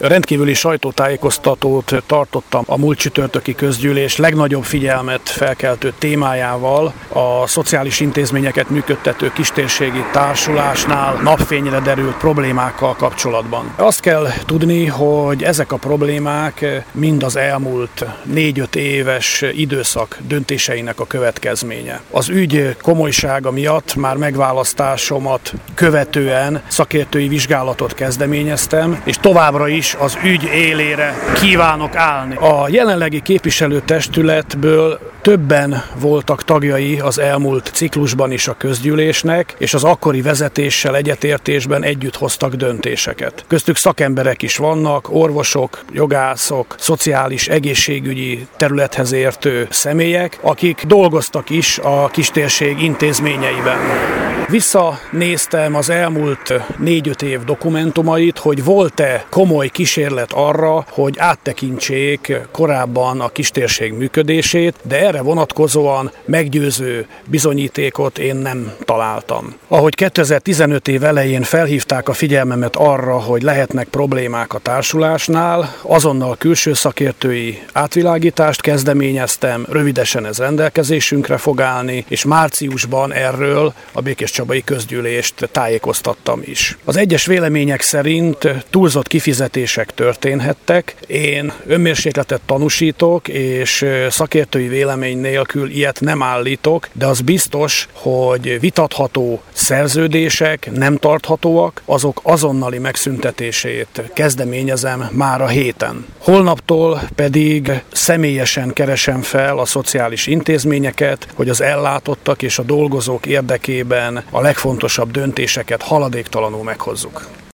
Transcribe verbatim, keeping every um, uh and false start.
Rendkívüli sajtótájékoztatót tartottam a múlt csütörtöki közgyűlés legnagyobb figyelmet felkeltő témájával, a szociális intézményeket működtető kistérségi társulásnál napfényre derült problémákkal kapcsolatban. Azt kell tudni, hogy ezek a problémák mind az elmúlt négy-öt éves időszak döntéseinek a következménye. Az ügy komolysága miatt már megválasztásomat követően szakértői vizsgálatot kezdeményeztem, és továbbra is az ügy élére kívánok állni. A jelenlegi képviselőtestületből többen voltak tagjai az elmúlt ciklusban is a közgyűlésnek, és az akkori vezetéssel egyetértésben együtt hoztak döntéseket. Köztük szakemberek is vannak, orvosok, jogászok, szociális, egészségügyi területhez értő személyek, akik dolgoztak is a kistérség intézményeiben. Visszanéztem az elmúlt négy-öt év dokumentumait, hogy volt-e komoly kísérlet arra, hogy áttekintsék korábban a kistérség működését, de erre vonatkozóan meggyőző bizonyítékot én nem találtam. Ahogy kétezer-tizenöt év elején felhívták a figyelmemet arra, hogy lehetnek problémák a társulásnál, azonnal külső szakértői átvilágítást kezdeményeztem, rövidesen ez rendelkezésünkre fog állni, és márciusban erről a Békéscsabai közgyűlést tájékoztattam is. Az egyes vélemények szerint túlzott kifizetések történhettek. Én önmérsékletet tanúsítok, és szakértői vélemény nélkül ilyet nem állítok, de az biztos, hogy vitatható szerződések nem tarthatóak, azok azonnali megszüntetését kezdeményezem már a héten. Holnaptól pedig személyesen keresem fel a szociális intézményeket, hogy az ellátottak és a dolgozók érdekében a legfontosabb döntéseket haladéktalanul meghozzuk.